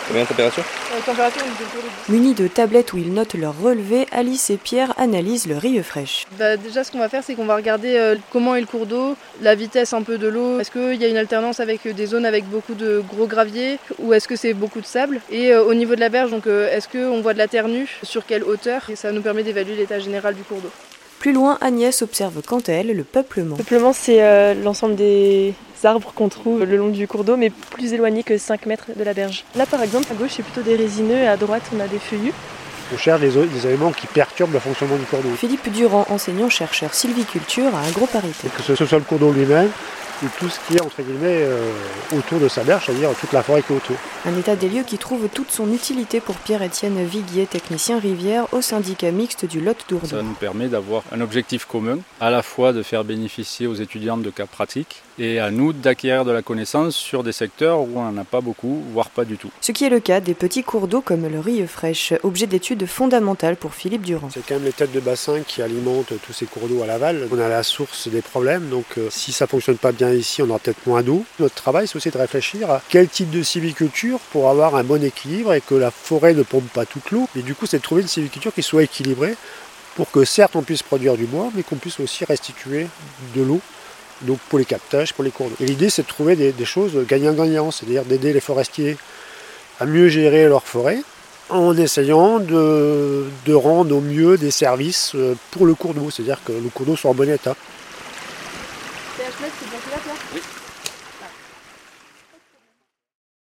Combien de température? Température, on est autour de 10. Munis de tablettes où ils notent leurs relevés, Alice et Pierre analysent le riz fraîche. Déjà, ce qu'on va faire, c'est qu'on va regarder comment est le cours d'eau, la vitesse un peu de l'eau. Est-ce qu'il y a une alternance avec des zones avec beaucoup de gros graviers ou est-ce que c'est beaucoup de sable? Et au niveau de la berge, donc, est-ce qu'on voit de la terre nue? Sur quelle hauteur? Et ça nous permet d'évaluer l'état général du cours d'eau. Plus loin, Agnès observe quant à elle le peuplement. Le peuplement, c'est l'ensemble des arbres qu'on trouve le long du cours d'eau, mais plus éloignés que 5 mètres de la berge. Là, par exemple, à gauche, c'est plutôt des résineux et à droite, on a des feuillus. On cherche des éléments qui perturbent le fonctionnement du cours d'eau. Philippe Durand, enseignant-chercheur sylviculture à Agroparité. Que ce soit le cours d'eau lui-même, ou tout ce qui est entre guillemets autour de sa berge, c'est-à-dire toute la forêt qui est autour. Un état des lieux qui trouve toute son utilité pour Pierre-Étienne Viguier, technicien rivière au syndicat mixte du Lot-Dourdon. Ça nous permet d'avoir un objectif commun, à la fois de faire bénéficier aux étudiants de cas pratiques et à nous d'acquérir de la connaissance sur des secteurs où on n'en a pas beaucoup, voire pas du tout. Ce qui est le cas des petits cours d'eau comme le riz fraîche, objet d'étude fondamentale pour Philippe Durand. C'est quand même les têtes de bassin qui alimentent tous ces cours d'eau à l'aval. On a la source des problèmes, donc si ça ne fonctionne pas bien ici, on aura peut-être moins d'eau. Notre travail, c'est aussi de réfléchir à quel type de sylviculture pour avoir un bon équilibre et que la forêt ne pompe pas toute l'eau. Et du coup, c'est de trouver une sylviculture qui soit équilibrée pour que certes on puisse produire du bois, mais qu'on puisse aussi restituer de l'eau. Donc pour les captages, pour les cours d'eau. Et l'idée, c'est de trouver des choses gagnant-gagnant, c'est-à-dire d'aider les forestiers à mieux gérer leur forêt en essayant de rendre au mieux des services pour le cours d'eau, c'est-à-dire que le cours d'eau soit en bon état. PHMED, c'est bien là, Oui.